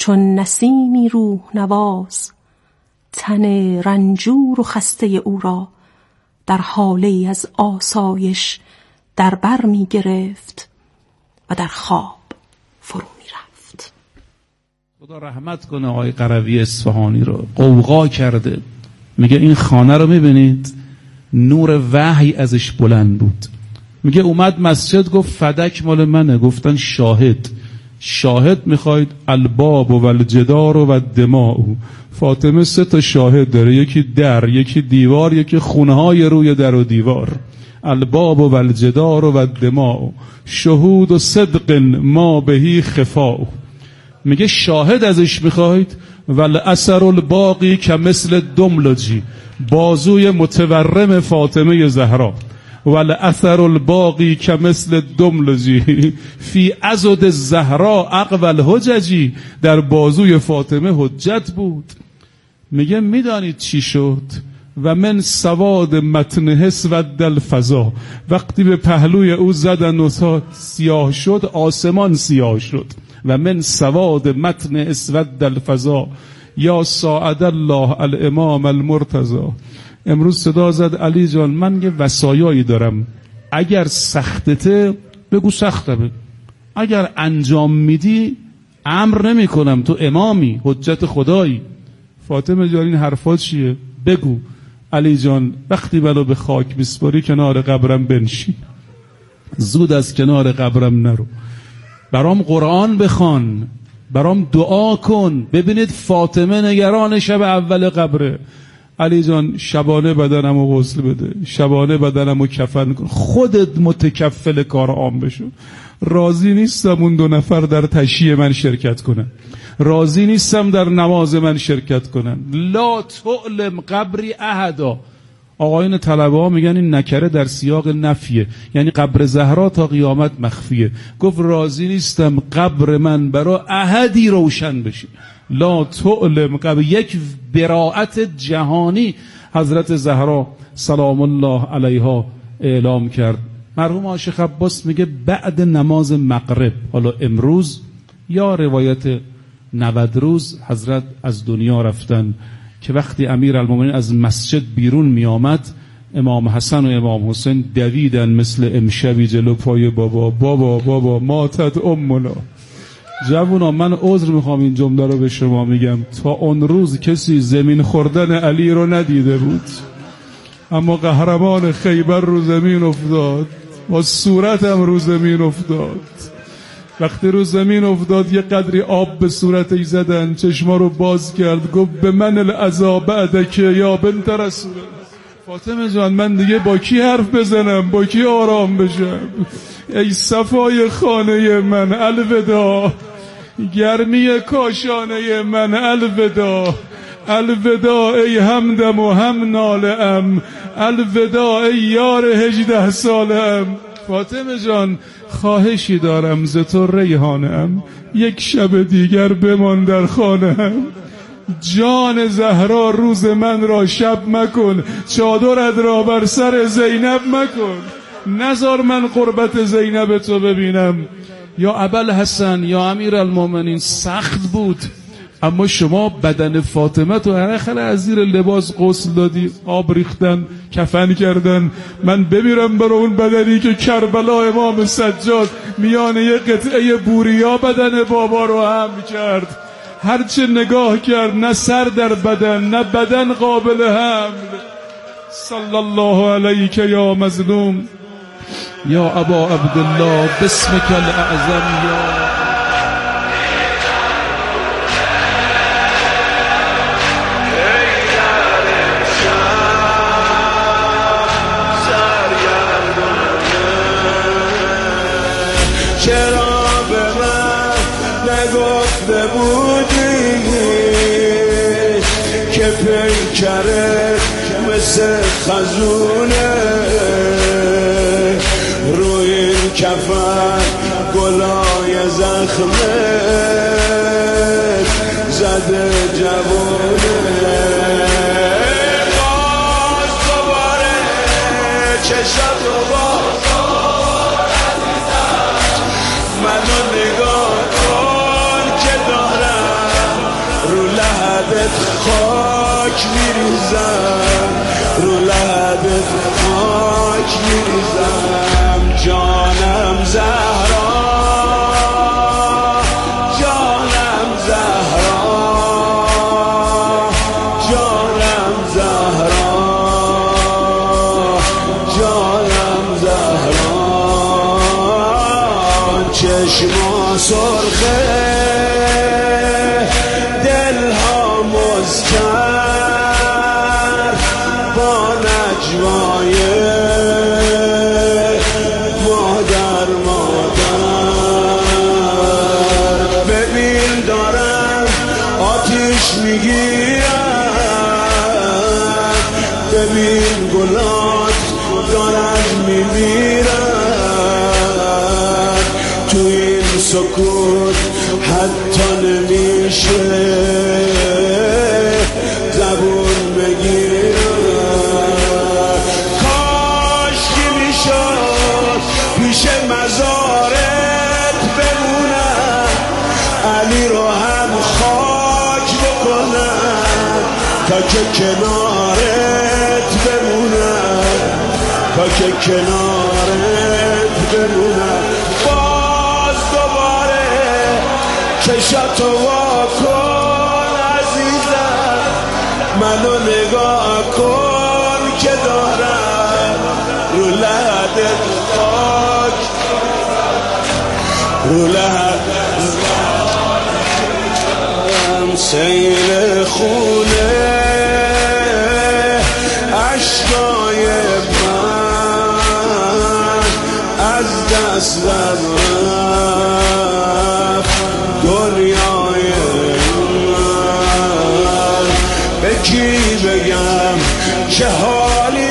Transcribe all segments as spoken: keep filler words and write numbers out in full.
چون نسیمی روح نواز تن رنجور و خسته او را در حاله از آسایش در بر می گرفت و در خواب فرو می رفت. خدا رحمت کنه آقای قروی اصفهانی رو. قوقا کرده، میگه این خانه رو میبینید نور وحی ازش بلند بود. میگه اومد مسجد گفت فدک مال منه. گفتن شاهد. شاهد میخواید؟ الباب و الجدار و دماء. فاطمه سه تا شاهد داره، یکی در، یکی دیوار، یکی خونهای روی در و دیوار. الباب و الجدار و دماء شهود و صدق ما بهی خفاء. میگه شاهد ازش میخواید؟ ول اثر الباقی که مثل دملجی، بازوی متورم فاطمه زهرا. ول اثر الباقی که مثل دملجی فی عضد الزهرا اقوال حججی، در بازوی فاطمه حجت بود. میگه میدانید چی شد؟ و من سواد متنه اسود الفضا، وقتی به پهلوی او زدن و سیاه شد، آسمان سیاه شد. و من سواد متن اسود الفضا یا ساعد الله الامام المرتضی. امروز صدا زد علی جان من یه وصایایی دارم، اگر سختته بگو سخته، اگر انجام میدی امر نمی کنم، تو امامی، حجت خدایی. فاطمه جان این حرفات چیه؟ بگو. علی جان وقتی منو به خاک بسپاری کنار قبرم بنشین، زود از کنار قبرم نرو، برام قرآن بخوان، برام دعا کن. ببینید فاطمه نگران شب اول قبره. علی جان شبانه بدنمو غسل بده، شبانه بدنمو کفن کن، خودت متکفل کار عام بشو. راضی نیستم اون دو نفر در تشییع من شرکت کنن، راضی نیستم در نماز من شرکت کنن. لا تعلم قبری احدا. آقایون طلبه ها میگن این نکره در سیاق نفیه، یعنی قبر زهرا تا قیامت مخفیه. گفت راضی نیستم قبر من برای احدی روشن بشه. لا تعلم قبر، یک براءت جهانی حضرت زهرا سلام الله علیها اعلام کرد. مرحوم عاشق عباس میگه بعد نماز مغرب، حالا امروز یا روایت نود روز، حضرت از دنیا رفتن که وقتی امیرالمومنین از مسجد بیرون می آمد، امام حسن و امام حسین دویدن مثل امشبی جلو پای بابا. بابا بابا ماتت امنا. جوونا من عذر میخوام این جمله رو به شما میگم، تا اون روز کسی زمین خوردن علی رو ندیده بود، اما قهرمان خیبر رو زمین افتاد، با صورتم رو زمین افتاد. وقتی رو زمین افتاد یه قدری آب به صورتش زدن، چشما رو باز کرد، گفت به من العذا بعدک یا بنت رسول. فاطمه جان من دیگه با کی حرف بزنم، با کی آرام بشم؟ ای صفای خانه من الوداع، گرمی کاشانه من الوداع، الوداع ای همدم و هم نالم، الوداع ای یار هجده سالم. فاطمه جان خواهشی دارم ز تو ریحانم، یک شب دیگر بمان در خانه‌ام. جان زهرا روز من را شب مکن، چادرت را بر سر زینب مکن، نذار من قربت زینب تو ببینم. یا ابوالحسن یا امیرالمومنین سخت بود، اما شما بدن فاطمه تو هرخل از زیر لباس غسل دادی، آب ریختن، کفن کردن. من بمیرم برای اون بدنی که کربلا امام سجاد میان یه قطعه بوریا بدن بابا رو هم کرد. هرچه نگاه کرد نه سر در بدن نه بدن قابل حمل. صلی الله علیک یا مظلوم یا ابا عبدالله بسمک الاعظم یا چرا به من نگفته بودی که پیکره مثل خزونه روی این کفن گلای زخمه زده جوونه. باز دوباره چشم رو باز منو نگاه کن که دارم خاک میریزم، رو لبت خاک میریزم. جانم زهرا، جانم زهرا، جانم زهرا، جانم زهرا. چشما سرخه، دلها مزکر، با نجوای مادر مادر. ببین دارم آتیش میگیرم، ببین گلات دارن میمیرن. تو این سکوت حتی نمیشه زبون بگیرم. کاش که میشد پیش مزارت بمونم، علی رو هم خاک بکنم تا که کنارت بمونم، تا که کنارت بمونم. باز دوباره چشاتو وا کن عزیزم، منو نگاه کن که دارم رو لحدت خاک، رو لحدت سیل خونه عشقای من از دست رفت. دنیای من به کی بگم چه حالی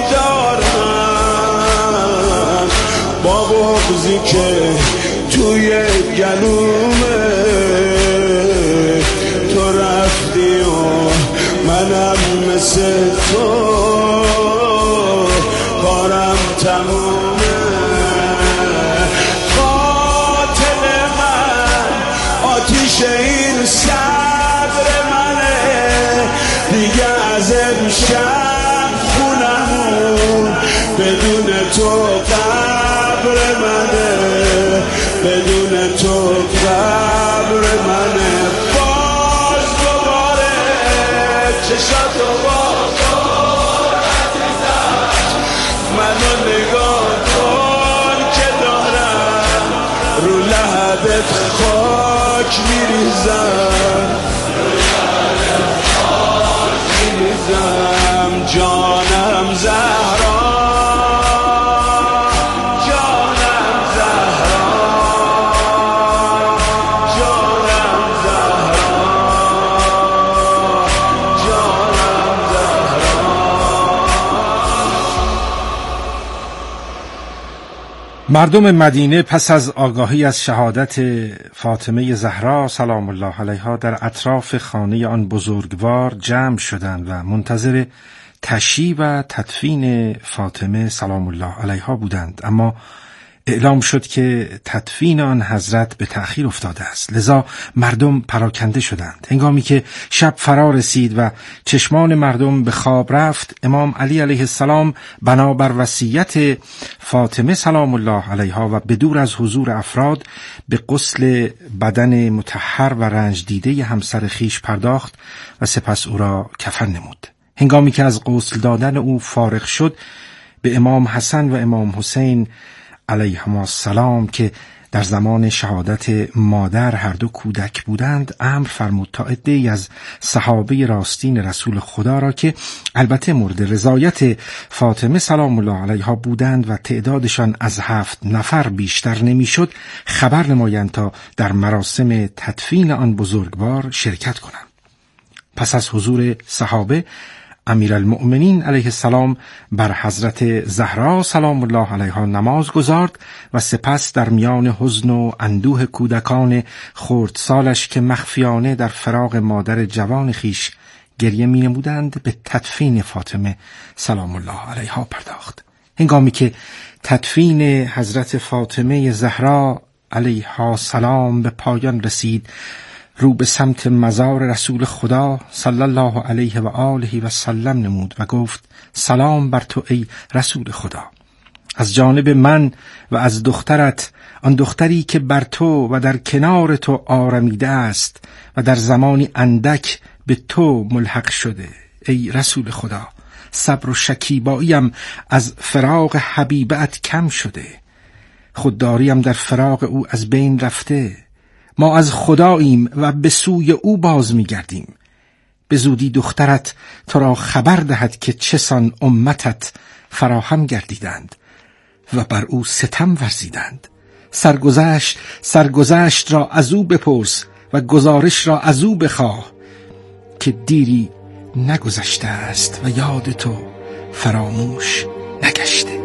دارم، با بغضی که توی گلومه. تو رفتی و منم مثل تو کارم تمومه. قاتل من آتیش این صبر منه، دیگه از امشب خونمون بدون تو قبر منه، بدون تو قبر منه. باز دوباره چشاتو وا کن عزیزم، منو نگاه کن که دارم رو لحدت خاک میریزم، خاک میریزم. جانم زهرا، جانم زهرا، جانم زهرا، جانم زهرا. مردم مدینه پس از آگاهی از شهادت فاطمه زهرا سلام الله علیها در اطراف خانه آن بزرگوار جمع شدند و منتظر تشییع و تدفین فاطمه سلام الله علیها بودند. اما اعلام شد که تدفین آن حضرت به تأخیر افتاده است، لذا مردم پراکنده شدند. هنگامی که شب فرا رسید و چشمان مردم به خواب رفت، امام علی علیه السلام بنابر وصیت فاطمه سلام الله علیها و بدور از حضور افراد به غسل بدن مطهر و رنج دیده همسر خیش پرداخت و سپس او را کفن نمود. هنگامی که از غسل دادن او فارغ شد، به امام حسن و امام حسین علیهما السلام که در زمان شهادت مادر هر دو کودک بودند امر فرمود تا عده‌ای از صحابه راستین رسول خدا را که البته مورد رضایت فاطمه سلام الله علیها بودند و تعدادشان از هفت نفر بیشتر نمیشد خبر نمایند تا در مراسم تدفین آن بزرگوار شرکت کنند. پس از حضور صحابه امیرالمؤمنین علیه السلام بر حضرت زهرا سلام الله علیها نماز گزارد و سپس در میان حزن و اندوه کودکان خردسالش که مخفیانه در فراق مادر جوان خیش گریه می نمودند به تدفین فاطمه سلام الله علیها پرداخت. هنگامی که تدفین حضرت فاطمه زهرا علیها السلام به پایان رسید رو به سمت مزار رسول خدا صلی الله علیه و آله و سلم نمود و گفت سلام بر تو ای رسول خدا. از جانب من و از دخترت، آن دختری که بر تو و در کنار تو آرمیده است و در زمانی اندک به تو ملحق شده ای رسول خدا. صبر و شکیباییم از فراق حبیبت کم شده، خودداریم در فراق او از بین رفته. ما از خداییم و به سوی او باز می گردیم. به زودی دخترت تو را خبر دهد که چسان امتت فراهم گردیدند و بر او ستم ورزیدند. سرگذشت سرگذشت را از او بپرس و گزارش را از او بخواه که دیری نگذشته است و یاد تو فراموش نگشته.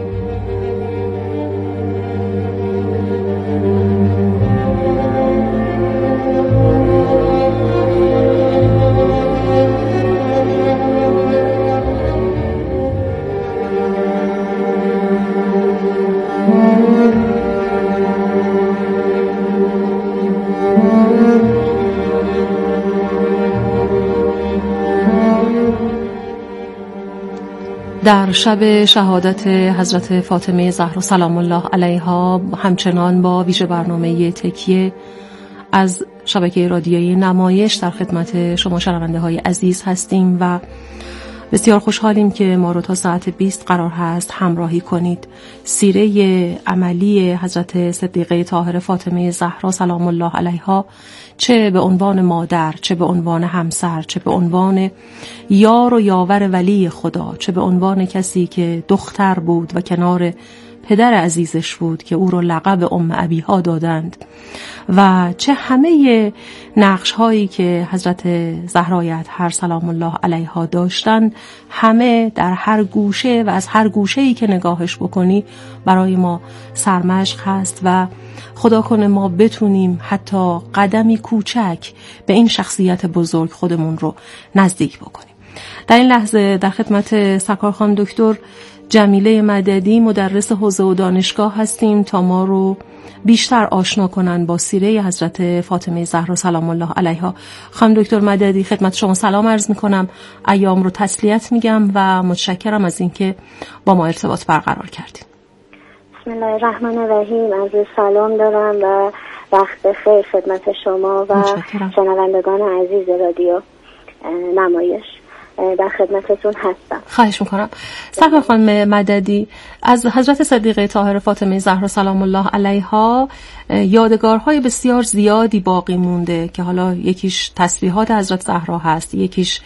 در شب شهادت حضرت فاطمه زهرا سلام الله علیها همچنان با ویژه برنامه تکیه از شبکه رادیویی نمایش در خدمت شما شنونده های عزیز هستیم و بسیار خوشحالیم که ما رو تا ساعت بیست قرار هست همراهی کنید. سیره عملی حضرت صدیقه طاهره فاطمه زهرا سلام الله علیها، چه به عنوان مادر، چه به عنوان همسر، چه به عنوان یار و یاور ولی خدا، چه به عنوان کسی که دختر بود و کنار پدر عزیزش بود که او رو لقب ام ابیها دادند، و چه همه نقش هایی که حضرت زهرای اطهر سلام الله علیها داشتند، همه در هر گوشه و از هر گوشه‌ای که نگاهش بکنی برای ما سرمشق هست و خدا کنه ما بتونیم حتی قدمی کوچک به این شخصیت بزرگ خودمون رو نزدیک بکنیم. در این لحظه در خدمت سرکار خانم دکتر جمیله مددی مدرس حوزه و دانشگاه هستیم تا ما رو بیشتر آشنا کنن با سیره حضرت فاطمه زهرا سلام الله علیها. خانم دکتر مددی خدمت شما سلام عرض میکنم، ایام رو تسلیت میگم و متشکرم از اینکه با ما ارتباط برقرار کردید. بسم الله الرحمن الرحیم. عرض سلام دارم و وقت بخیر خدمت شما و شنوندگان عزیز رادیو نمایش. در خدمتتون هستم. خواهش میکنم. سرکار خانم مددی، از حضرت صدیقه طاهره فاطمه زهرا سلام الله علیها یادگارهای بسیار زیادی باقی مونده که حالا یکیش تسبیحات حضرت زهرا هست، یکیش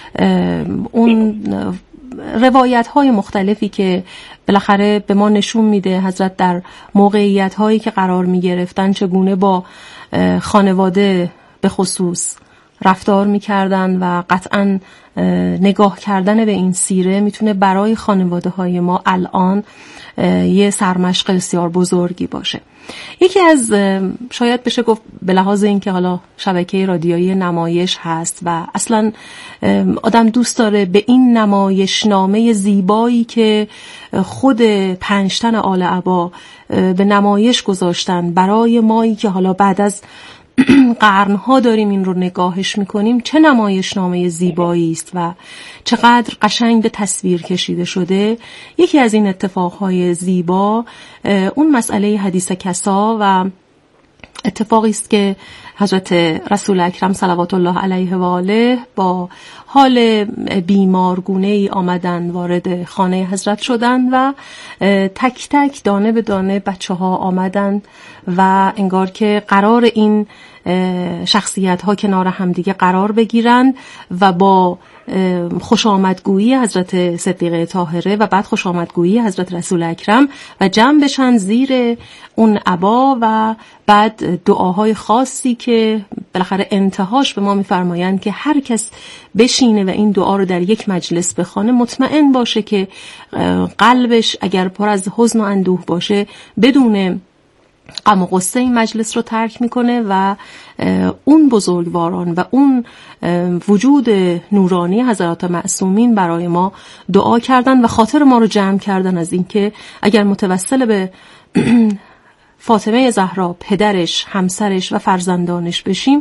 اون روایت های مختلفی که بالاخره به ما نشون میده حضرت در موقعیت هایی که قرار می گرفتن چگونه با خانواده به خصوص رفتار میکردن و قطعاً نگاه کردن به این سیره میتونه برای خانواده های ما الان یه سرمشق بسیار بزرگی باشه. یکی از شاید بشه گفت به لحاظ این که حالا شبکه رادیویی نمایش هست و اصلا آدم دوست داره به این نمایشنامه زیبایی که خود پنجتن آل عبا به نمایش گذاشتن برای مایی که حالا بعد از قرنها داریم این رو نگاهش میکنیم، چه نمایشنامه زیبایی است و چقدر قشنگ به تصویر کشیده شده. یکی از این اتفاقهای زیبا اون مسئله حدیث کسا و اتفاقی است که حضرت رسول اکرم صلوات الله علیه و آله با حال بیمارگونه‌ای آمدن وارد خانه حضرت شدن و تک تک دانه به دانه بچه ها آمدن و انگار که قرار این شخصیت ها کنار همدیگه قرار بگیرن و با خوش آمدگویی حضرت صدیقه طاهره و بعد خوش آمدگویی حضرت رسول اکرم و جمع بشن زیر اون عبا و بعد دعاهای خاصی که بالاخره انتهاش به ما میفرمایند که هر کس بشینه و این دعا رو در یک مجلس بخونه مطمئن باشه که قلبش اگر پر از حزن و اندوه باشه بدون غم و غصه این مجلس رو ترک میکنه و اون بزرگواران و اون وجود نورانی حضرات معصومین برای ما دعا کردن و خاطر ما رو جمع کردن از اینکه اگر متوسل به فاطمه زهرا پدرش، همسرش و فرزندانش بشیم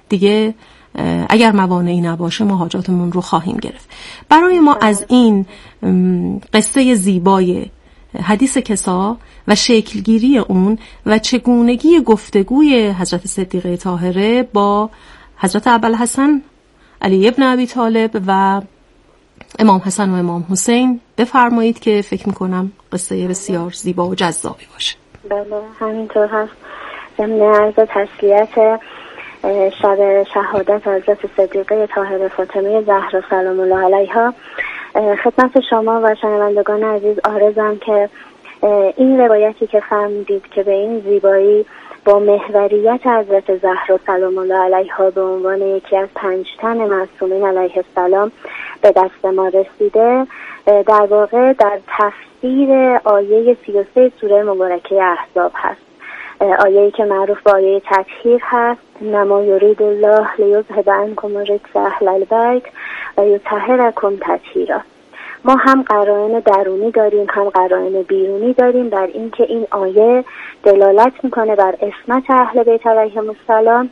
دیگه اگر موانعی نباشه ما حاجاتمون رو خواهیم گرفت. برای ما از این قصه زیبای حدیث کسا و شکلگیری اون و چگونگی گفتگوی حضرت صدیقه طاهره با حضرت ابوالحسن علی ابن ابی طالب و امام حسن و امام حسین بفرمایید که فکر میکنم قصه بسیار زیبا و جذابی باشه. بله همینطور هست. ضمن عرض تسلیت شب شهادت حضرت صدیقه طاهره فاطمه زهرا سلام الله علیها خدمت شما و شنوندگان عزیز عارضم که این روایتی که فرمودید که به این زیبایی با محوریت حضرت زهرا سلام الله علیها به عنوان یکی از پنج تن معصومین علیه السلام به دست ما رسیده، در واقع در تفسیر آیه سی و سه سوره مبارکه احزاب هست. آیه‌ای که معروف به آیه تطهیر هست، نما یرید الله لیذهب عنکم الرجس اهل البیت و یطهرکم تطهیرا. ما هم قرائن درونی داریم هم قرائن بیرونی داریم بر اینکه این آیه دلالت میکنه بر عصمت اهل بیت علیهم السلام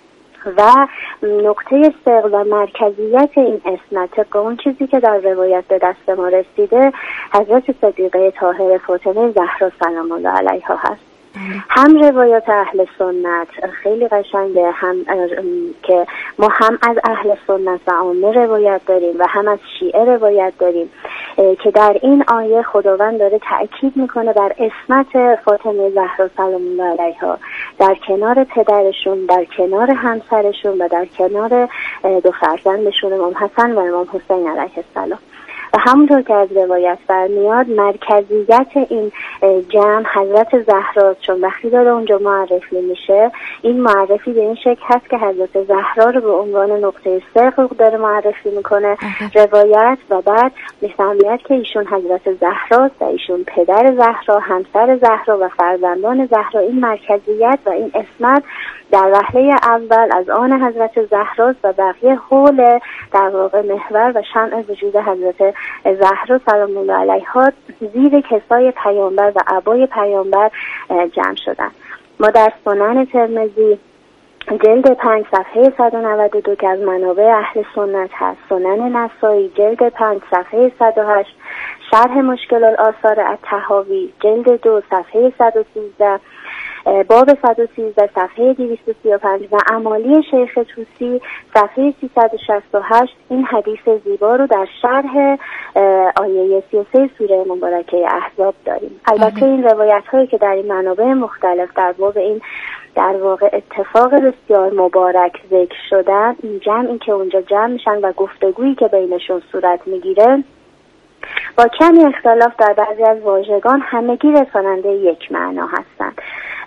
و نقطه صدق و مرکزیت این عصمت طبق اون چیزی که در روایت به دست ما رسیده حضرت صدیقه طاهره فاطمه زهرا سلام الله علیها هست. هم روایات اهل سنت خیلی قشنگه، هم که ما هم از اهل سنت و عامه روایت داریم و هم از شیعه روایت داریم که در این آیه خداوند داره تأکید میکنه بر عصمت فاطمه زهرا سلام الله علیها در کنار پدرشون، در کنار همسرشون و در کنار دو فرزندشون امام حسن و امام حسین علیه السلام. و همونطور که از روایت برمیاد مرکزیت این جمع حضرت زهرا، چون وقتی داره اونجا معرفی میشه این معرفی به این شکل هست که حضرت زهرا رو به عنوان نقطه صدق داره معرفی میکنه روایت و بعد میفهمید که ایشون حضرت زهراست و ایشون پدر زهرا، همسر زهرا و فرزندان زهرا. این مرکزیت و این عصمت در وهله اول از آن حضرت زهراست و بقیه حول در واقع محور و شمع وجود حضرت زهرا سلام الله علیها زیر کسای پیامبر و عبای پیامبر جمع شدن. ما در سنن ترمذی جلد پنج صفحه صد و نود و دو که از منابع اهل سنت هست، سنن نسائی جلد پنج صفحه صد و هشت، شرح مشکل الآثار الطحاوی جلد دو صفحه صد و سیزده، باب صد و سیزده صفحه دویست و سی و پنج و امالی شیخ طوسی صفحه سیصد و شصت و هشت این حدیث زیبا رو در شرح آیه سی و سه سوره مبارکه احزاب داریم. البته این روایت هایی که در این منابع مختلف در باب این در واقع اتفاق بسیار مبارک ذکر شدن، این جمعی که اونجا جمع میشن و گفتگویی که بینشون صورت میگیره با کمی اختلاف در بعضی از واژگان همگی رساننده یک معنا هستند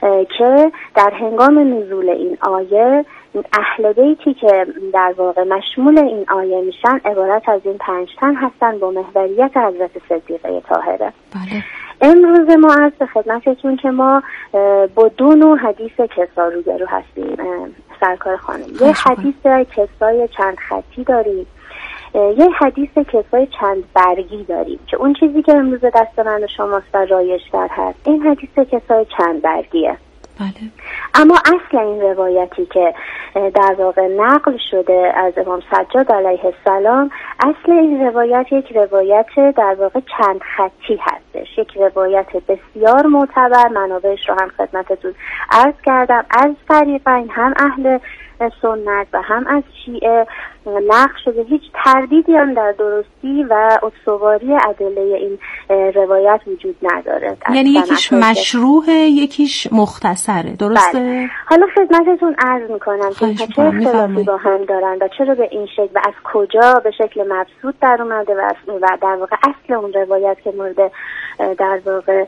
که در هنگام نزول این آیه اهل بیتی که در واقع مشمول این آیه میشن عبارت از این پنج تن هستن با محوریت حضرت صدیقه طاهره. بله. امروز ما از به خدمتتون که ما با دو نوع حدیث کسا روبرو هستیم سرکار خانم. یه حدیث کسای چند خطی داریم، یه حدیث کسای چند برگی داریم که اون چیزی که امروز دست من و شماست و رایج‌تر هست این حدیث کسای چند برگیه. بله. اما اصل این روایتی که در واقع نقل شده از امام سجاد علیه السلام، اصل این روایت یک روایت در واقع چند خطی هستش، یک روایت بسیار معتبر. منابعش رو هم خدمتتون عرض کردم، از طریقین هم اهل سنت و هم از شیعه نقل شده. هیچ تردیدی هم در درستی و استواری ادله این روایت وجود نداره. یعنی یکیش مشروحه یکیش مختصره، درسته؟ بله. حالا خدمتتون عرض میکنم که چه اختلافی با هم دارن و چرا به این شکل و از کجا به شکل مبسوط در اومده و در واقع اصل اون روایت که مورد در واقع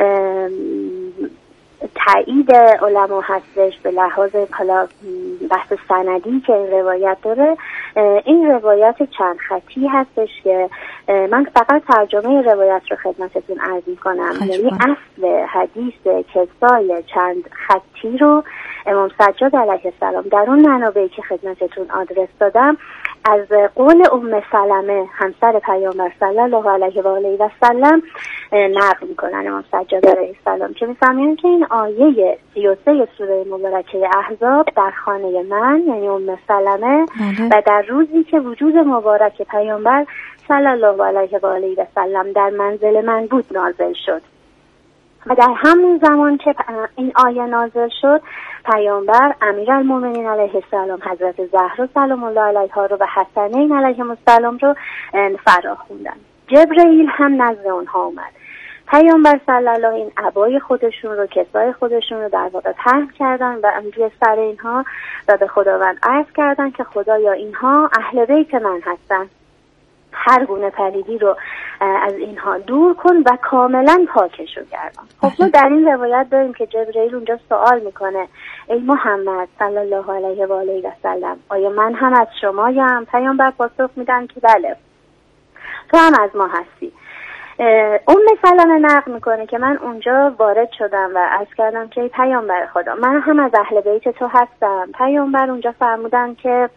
تایید علما هستش به لحاظ حالا بحث سندی که این روایت داره. این روایت چند خطی هستش که من فقط ترجمه روایت رو خدمتتون عرض می‌کنم. یعنی اصل حدیث کسای چند خطی رو امام سجاد علیه السلام در اون منابعی که خدمتتون آدرس دادم از قول ام سلمه همسر پیامبر صلی الله علیه و آله و سلم نقل میکنن امام سجاد علیه السلام که میفهمین که این آیه سی و سه سوره مبارکه احزاب در خانه من یعنی ام سلمه و در روزی که وجود مبارک پیامبر صلی الله علیه و آله و سلم در منزل من بود نازل شد و در همون زمان که این آیه نازل شد پیامبر امیرالمومنین علیه السلام حضرت زهرا سلام الله علیها رو و حسنین علیهم السلام رو فرا خوندن. جبرئیل هم نزد اونها اومد. پیامبر صلی الله این عبای خودشون رو کسای خودشون رو در واقع پهن کردن و روی سر اینها و به خداوند عرض کردن که خدایا اینها اهل بیت من هستن، هر گونه پلیدی رو از اینها دور کن و کاملا پاکشون گردان. خب ما در این روایت داریم که جبرئیل اونجا سوال میکنه ای محمد صلی الله علیه و آله و سلم آیا من هم از شمایم؟ پیامبر پاسخ میدن که بله تو هم از ما هستی. ام سلمه نقل میکنه که من اونجا وارد شدم و عرض کردم که پیامبر خدا من هم از اهل بیت تو هستم. پیامبر اونجا فرمودن که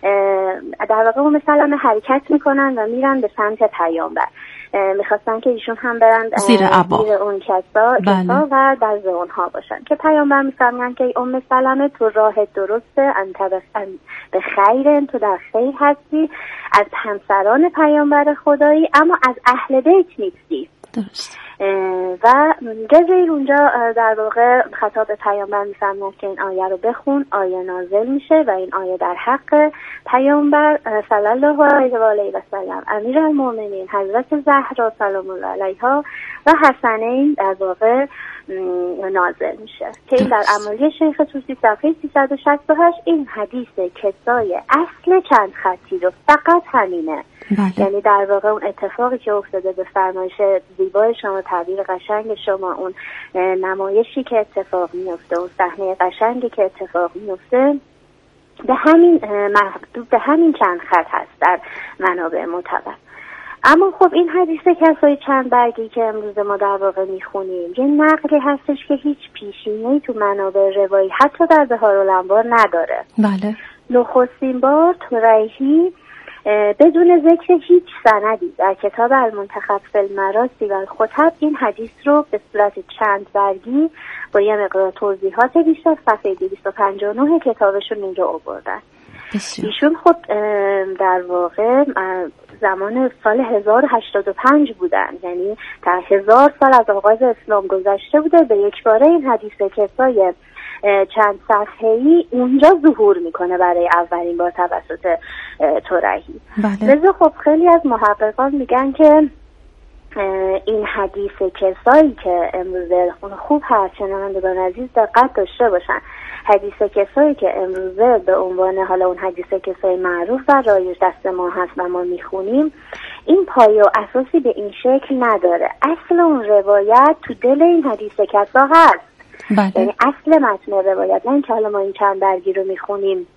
در واقع ام سلمه حرکت میکنن و میرن به سمت پیامبر، میخواستن که ایشون هم برن زیر عبا زیر اون کسا, کسا و در اونها باشن که پیامبر میفرمایند که ام سلمه تو راه درسته، انت به خیر، تو در خیر هستی، از همسران پیامبر خدایی اما از اهل بیت نیستی. درست. و جبرئیل اونجا در واقع خطاب پیامبر میفرماید که این آیه رو بخون، آیه نازل میشه و این آیه در حق پیامبر صلی الله علیه و آله و سلم امیرالمومنین حضرت زهرا سلام الله علیها و حسنین در واقع نازل میشه که این در امالی شیخ طوسی صفحه سیصد و شصت و هشت این حدیث کسای اصل چند خطی رو فقط همینه. بله. یعنی در واقع اون اتفاقی که افتاده به فرمایش زیبای شما، تعبیر قشنگ شما، اون نمایشی که اتفاق میفته، اون صحنه قشنگی که اتفاق میفته به همین محدود به همین چند خط هست در منابع معتبر. اما خب این حدیث کسای چند برگی که امروز ما در واقع میخونیم یه نقلی هستش که هیچ پیشینه‌ای تو منابع روایی حتی در بهارالانوار نداره. بله. نخستین بار طریحی بدون ذکر هیچ سندی در کتاب المنتخب فی المراسی و الخطب این حدیث رو به صورت چند برگی با یه مقدار توضیحات بیشتر صفحه دویست و پنجاه و نه کتابشون اینجا آوردن. ایشون خب در واقع زمان سال هزار و هشتاد و پنج بودن، یعنی در هزار سال از آغاز اسلام گذشته بوده. به یک باره این حدیث کسای چند صفحه‌ای اونجا ظهور میکنه برای اولین بار توسط طریحی. بله. لذا خب خیلی از محققان میگن که این حدیث کسایی که امروزه خوب هست شنوندگان عزیز دقت داشته باشن، حدیث کسایی که امروزه به عنوان حالا اون حدیث کسای معروف و رایج دست ما هست و ما میخونیم این پایه و اساسی به این شکل نداره. اصل اون روایت تو دل این حدیث کسا هست. بله. یعنی اصل متن روایت، نه اینکه حالا ما این چند برگی رو میخونیم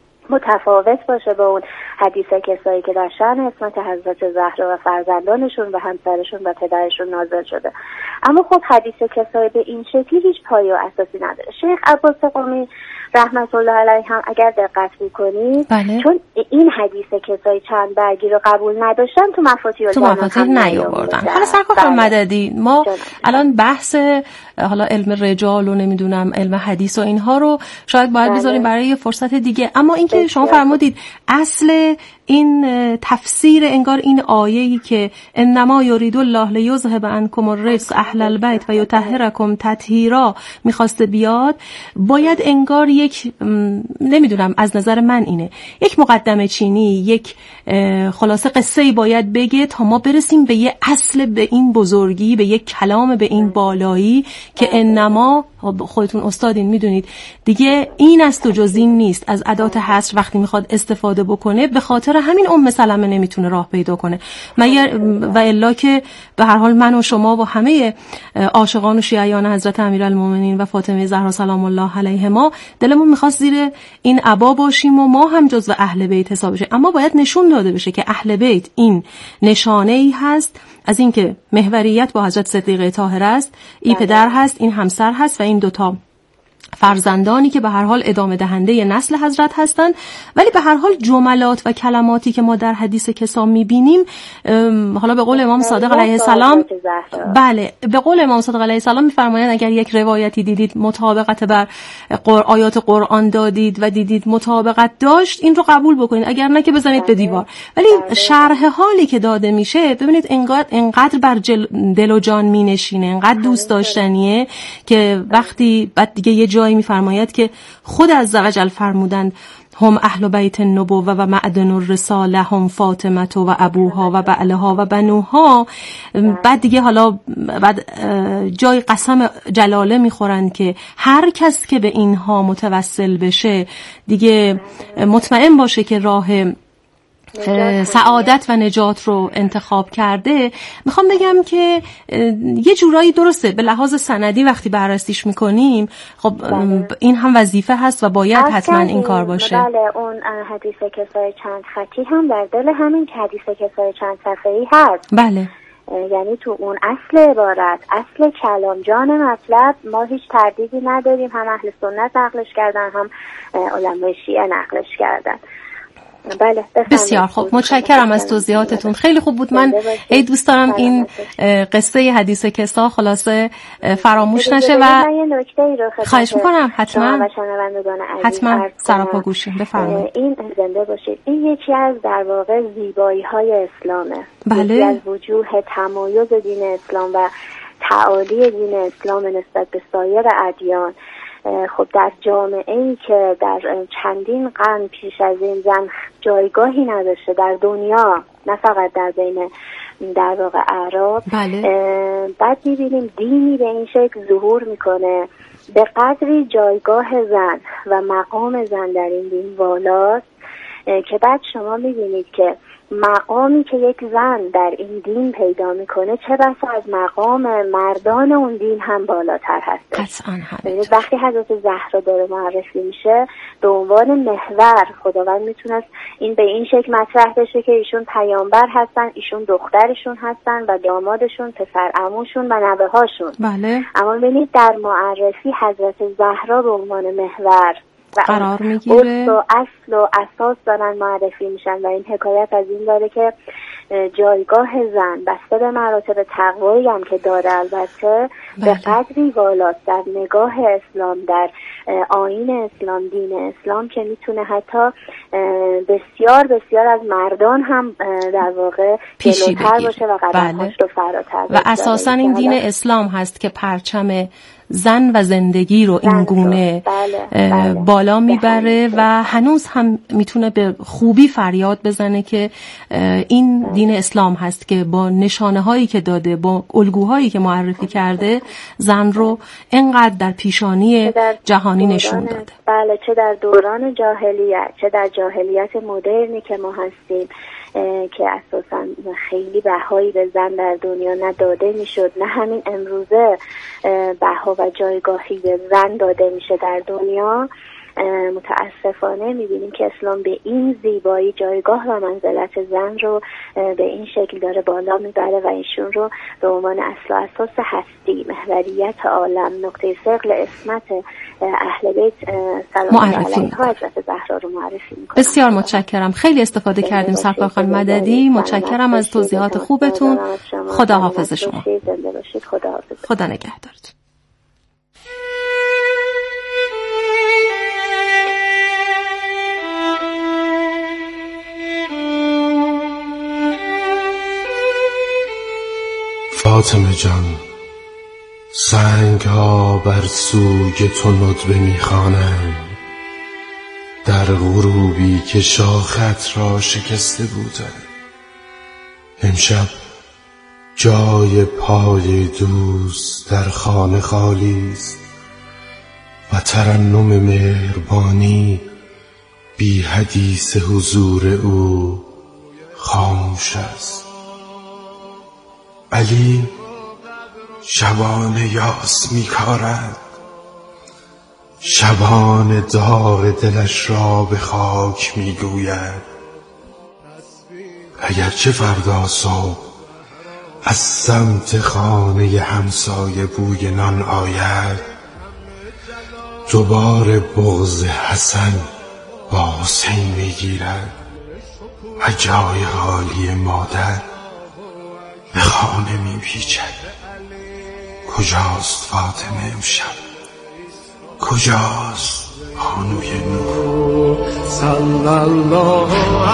متفاوت باشه با اون حدیث کسایی که در شأن عصمت حضرت زهرا و فرزندانشون و همسرشون و پدرشون نازل شده. اما خب حدیث کسایی به این شکلی هیچ پایه و اساسی نداره. شیخ عباس قمی رحمت الله علیه هم اگر دقت بکنید بله. چون این حدیث کسایی چند برگی رو قبول نداشتن تو مفاتیح تو مفاتیح نیاوردن. حالا سرکار خانم مددی ما جنب. الان بحث حالا علم رجال و نمیدونم علم حدیث و اینها رو شاید باید بله. بذاریم برای یه فرصت دیگه، اما اینکه شما فرمودید اصل این تفسیر انگار این آیه‌ای که انما یرید الله لیذهب عنکم الرجس اهل البیت و یطهرکم تطهیرا میخواسته بیاد، باید انگار یک نمیدونم از نظر من اینه یک مقدمه چینی، یک خلاصه قصه‌ای باید بگه تا ما برسیم به یه اصل به این بزرگی، به یک کلام به این بالایی که انما خودتون استادین میدونید دیگه این است و جز این نیست. از ادات حصر وقتی میخواد استفاده بکنه به خاطر همین ام سلمه نمیتونه راه پیدا کنه مگر و الا که به هر حال من و شما و همه عاشقان و شیعیان حضرت امیرالمومنین و فاطمه زهرا سلام الله علیهما دلمون میخواست زیر این عبا باشیم و ما هم جزو اهل بیت حساب بشیم. اما باید نشون داده بشه که اهل بیت این نشانه ای هست از اینکه محوریت با حضرت صدیقه طاهره است، این پدر هست، این همسر هست و این دوتا فرزندانی که به هر حال ادامه دهنده نسل حضرت هستند. ولی به هر حال جملات و کلماتی که ما در حدیث کسا میبینیم، حالا به قول امام صادق علیه السلام، بله به قول امام صادق علیه السلام میفرمایند اگر یک روایتی دیدید مطابقت بر آیات قرآن دادید و دیدید مطابقت داشت، این رو قبول بکنید، اگر نه که بزنید به دیوار. ولی شرح حالی که داده میشه، ببینید انقدر انقدر بر جل دل و جان مینشینه، انقدر دوست داشتنیه که وقتی بعد دیگه یه جایی میفرماید که خود عزوجل فرمودند هم اهل بیت النبوة و معدن الرساله، هم فاطمه و ابوها و بعلها و بنوها. بعد دیگه حالا بعد جای قسم جلاله میخورن که هر کس که به اینها متوسل بشه دیگه مطمئن باشه که راه سعادت و نجات رو انتخاب کرده. میخوام بگم که یه جورایی درسته به لحاظ سندی وقتی بررسیش میکنیم، خب بله. این هم وظیفه هست و باید حتما این کار باشه. بله، اون حدیث کسای چند خطی هم در دل همین حدیث کسای چند صفحه‌ای هست. بله، یعنی تو اون اصل عبارت، اصل کلام، جان مطلب ما هیچ تردیدی نداریم. هم اهل سنت نقلش کردن، هم علمای شیعه نقلش کردن. بله، بسیار خوب، متشکرم از توضیحاتتون، خیلی خوب بود. من ای دوست دارم این قصه حدیث کسا خلاصه فراموش نشه و خواهش میکنم حتما حتما سراپا گوشیم بفرمایید. این زنده باشید. این یکی از در واقع زیبایی های اسلامه. بله. یکی از وجوه تمایز دین اسلام و تعالی دین اسلام نسبت به سایر ادیان. خب در جامعه ای که در چندین قرن پیش از این زن جایگاهی نداشته در دنیا، نه فقط در بین در واقع اعراب، بله. بعد میبینیم دینی به این شکل ظهور میکنه، به قدری جایگاه زن و مقام زن در این دین والاست که بعد شما میبینید که مقامی که یک زن در این دین پیدا میکنه چه بسا از مقام مردان اون دین هم بالاتر هست. قطعاً همین. وقتی حضرت زهرا داره معرفی میشه به عنوان محور، خداوند میتونست این به این شکل مطرح بشه که ایشون پیامبر هستن، ایشون دخترشون هستن و دامادشون پسر عموشون و نوه هاشون. بله. اما ببینید در معرفی حضرت زهرا به عنوان محور قرار میگیره و اصل و اساس دارن معرفی میشن و این حکایت از این داره که جایگاه زن بسته به مراتب تقوایی هم که داره البته به قدری والاست در نگاه اسلام، در آیین اسلام، دین اسلام، که میتونه حتی بسیار بسیار از مردان هم در واقع جلوتر باشه و قدم‌هاش رو فراتر و اساساً این دین اسلام هست که پرچم زن و زندگی رو این گونه بله، بله، بالا میبره و هنوز هم میتونه به خوبی فریاد بزنه که این دین اسلام هست که با نشانه هایی که داده، با الگوهایی که معرفی کرده، زن رو انقدر در پیشانی جهانی نشون داده. بله، چه در دوران جاهلیت، چه در جاهلیت مدرنی که ما هستیم که اساساً خیلی بهایی به زن در دنیا نداده میشد، نه همین امروزه بها و جایگاهی به زن داده میشه در دنیا. متاسفانه میبینیم که اسلام به این زیبایی جایگاه و منزلت زن رو به این شکل داره بالا میبره و ایشون رو به عنوان اصل و اساس هستی، محوریت عالم، نقطه ثقل عصمت اهل بیت سلام علیها حضرت زهرا رو معرفی میکنه. بسیار متشکرم، خیلی استفاده کردیم سرکار خانم مددی. متشکرم از توضیحات خوبتون. خدا حافظ شما. خدا نگهدارتون. فاطمه جان، سنگ ها بر سوی تو ندبه میخوانند، در غروبی که شاخت را شکسته بودند. امشب جای پای دوست در خانه خالی است و ترنم مهربانی بی حدیث حضور او خاموش است. علی شبان یاس میکارد، شبان داغ دلش را به خاک میگوید. اگرچه فردا صبح از سمت خانه همسایه بوی نان آید، دوباره بغض حسن با حسین میگیرد و جای غالی مادر به خانه میپیچد. کجاست فاطمه امشب؟ کجاست بانوی نور؟ صلی الله